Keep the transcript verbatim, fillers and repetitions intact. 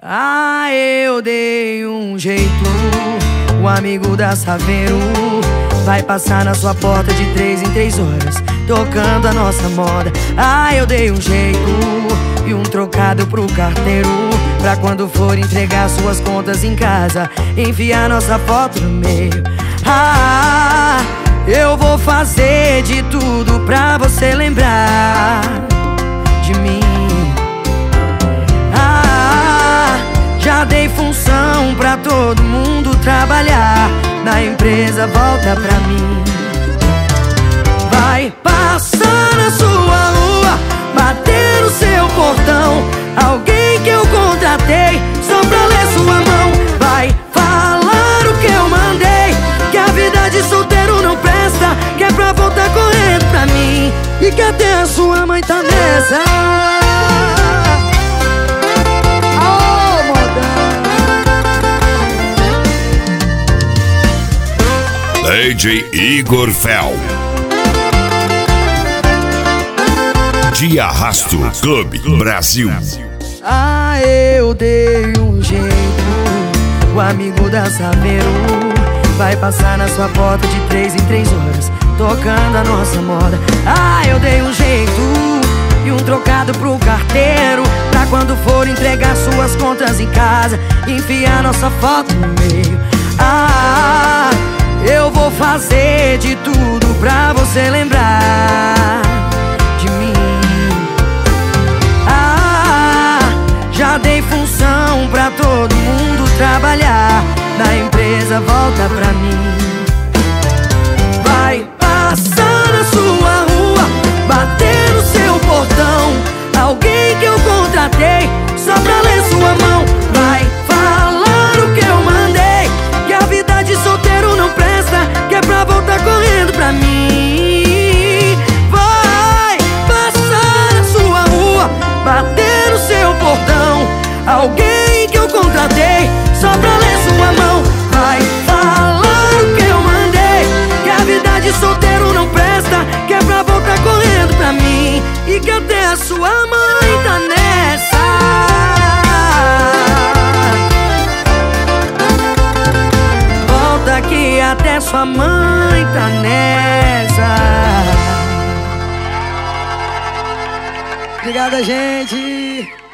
Ah, eu dei um jeito. O amigo da Saveiro vai passar na sua porta de três em três horas, tocando a nossa moda. Ah, eu dei um jeito e um trocado pro carteiro, pra quando for entregar suas contas em casa, enfiar nossa foto no meio. Ah, eu vou fazer de tudo pra você lembrar de mim. Ah, já dei função pra todo mundo trabalhar, na empresa volta pra mim. Vai passar na sua rua, bater no seu portão, alguém que eu contratei só pra ler sua mão. Vai falar o que eu mandei, que a vida de solteiro não presta, que é pra voltar correndo pra mim, e que até a sua mãe tá nessa. D J Igor Fel de Arrasto Clube Brasil. Ah, eu dei um jeito. O amigo da Saveiro vai passar na sua porta de três em três horas, tocando a nossa moda. Ah, eu dei um jeito e um trocado pro carteiro, pra quando for entregar suas contas em casa, enfiar nossa foto no meio. Ah, eu vou fazer de tudo pra você lembrar de mim. Ah, já dei função pra todo mundo trabalhar, na empresa volta pra mim. Vai passar na sua rua, bater no seu portão, alguém que eu contratei só pra ler sua mão. Vai falar o que eu mandei, que a vida de solteiro não presta, que é pra voltar correndo pra mim. Vai passar na sua rua, bater no seu portão, alguém que eu contratei só pra ler sua mão. Vai falar o que eu mandei, que a vida de solteiro não presta, que é pra voltar correndo pra mim, e que até a sua mãe tá nessa. Volta que até sua mãe tá nessa. Obrigada, gente.